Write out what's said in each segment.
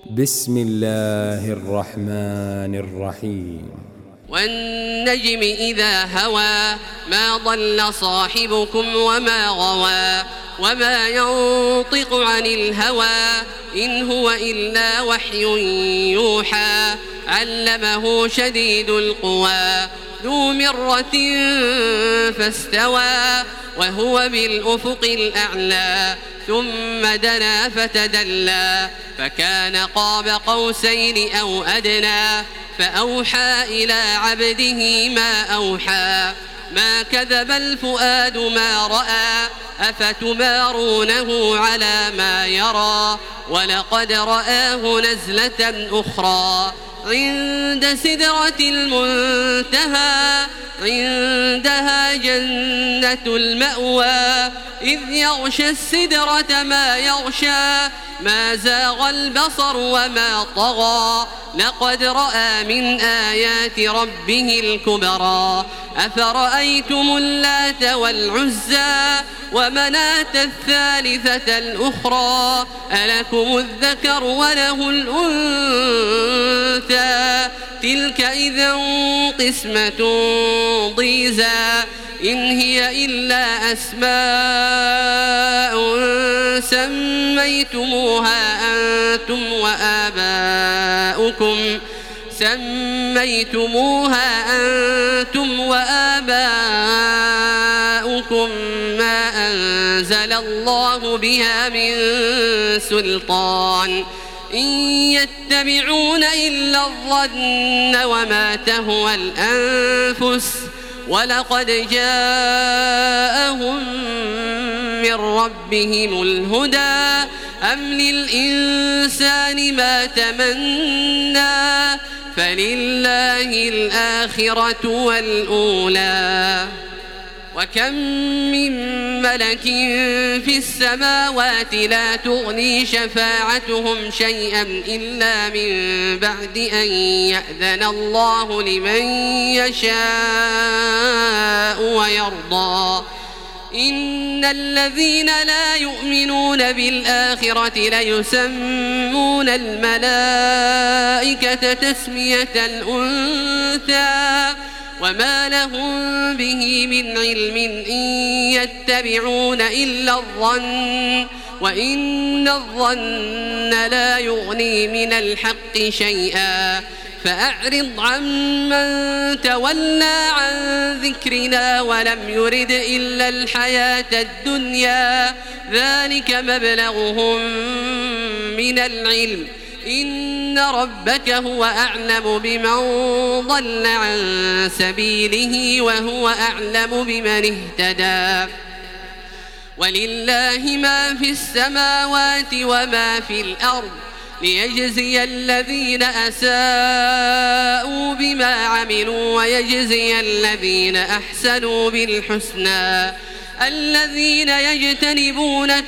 بسم الله الرحمن الرحيم. والنجم إذا هوى ما ضل صاحبكم وما غوى وما ينطق عن الهوى إن هو إلا وحي يوحى علمه شديد القوى ذو مرة فاستوى وهو بالأفق الأعلى ثم دنا فتدلى فكان قاب قوسين أو أدنى فأوحى إلى عبده ما أوحى ما كذب الفؤاد ما رأى أفتمارونه على ما يرى ولقد رآه نزلة أخرى عند سدرة المنتهى عندها جنة المأوى إذ يغشى السدرة ما يغشى ما زاغ البصر وما طغى لقد رأى من آيات ربه الكبرى أفرأيتم اللات والعزى ومناة الثالثة الأخرى ألكم الذكر وله الأنثى تلك إذا قسمة ضيزى إن هي إلا أسماء سميتموها أنتم وآباؤكم ما أنزل الله بها من سلطان إن يتبعون إلا الظن وما تهوى الأنفس ولقد جاءهم من ربهم الهدى أم للإنسان ما تمنى فلله الآخرة والأولى وكم من ملك في السماوات لا تغني شفاعتهم شيئا إلا من بعد أن يأذن الله لمن يشاء ويرضى إن الذين لا يؤمنون بالآخرة ليسمون الملائكة تسمية الأنثى وما لهم به من علم إن يتبعون إلا الظن وإن الظن لا يغني من الحق شيئا فأعرض عمن تولى عن ذكرنا ولم يرد إلا الحياة الدنيا ذلك مبلغهم من العلم إن ربك هو أعلم بمن ضل عن سبيله وهو أعلم بمن اهتدى ولله ما في السماوات وما في الأرض ليجزي الذين أساءوا بما عملوا ويجزي الذين أحسنوا بالحسنى الذين يجتنبون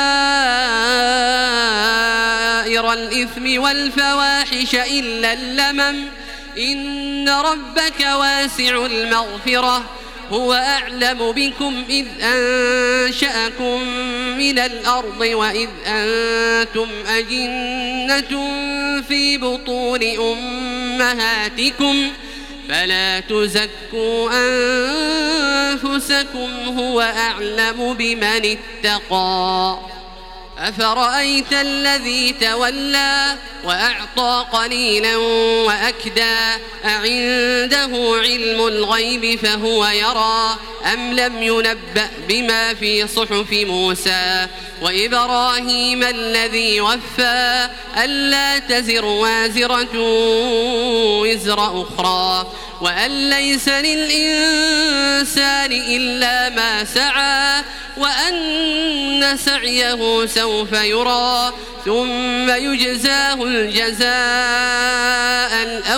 كبائر الإثم والفواحش إلا اللمم إن ربك واسع المغفرة هو أعلم بكم إذ أنشأكم من الأرض وإذ أنتم أجنة في بطون أمهاتكم فلا تزكوا أنفسكم هو أعلم بمن اتقى أفرأيت الذي تولى وأعطى قليلا وأكدى أعنده علم الغيب فهو يرى أم لم ينبأ بما في صحف موسى وإبراهيم الذي وفى ألا تزر وازرة وزر أخرى وأن ليس للإنسان إلا ما سعى وأن سعيه سوف يرى ثم يجزاه الجزاء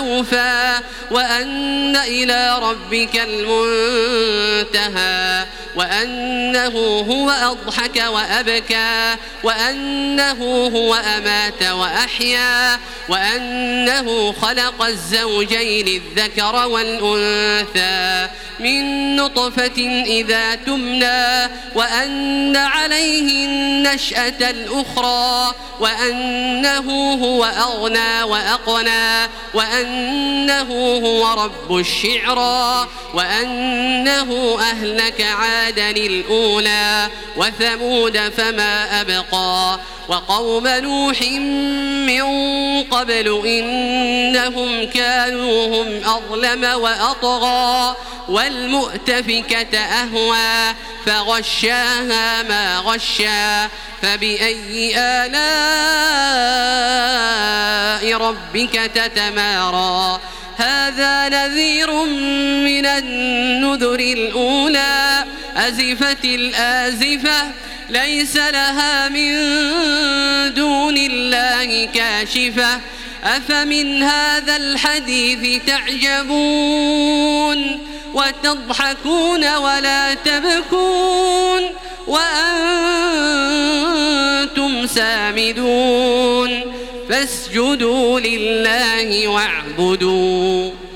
الأوفى وأن إلى ربك المنتهى وأنه هو أضحك وأبكى وأنه هو أمات وأحيا وأنه خلق الزوجين الذكر والأنثى من نطفة إذا تمنى وأن عليه النشأة الأخرى وأنه هو أغنى وأقنى وأنه هو رب الشعرى وأنه أهلك عادا الأولى وثمود فما أبقى وقوم نوح من قبل إنهم كانوا هم أظلم وأطغى والمؤتفكة أهوى فغشاها ما غشا فبأي آلاء ربك تتمارى هذا نذير من النذر الأولى أزفت الآزفة ليس لها من دون الله كاشفة أفمن هذا الحديث تعجبون وتضحكون ولا تبكون وأنتم سامدون فاسجدوا لله واعبدوا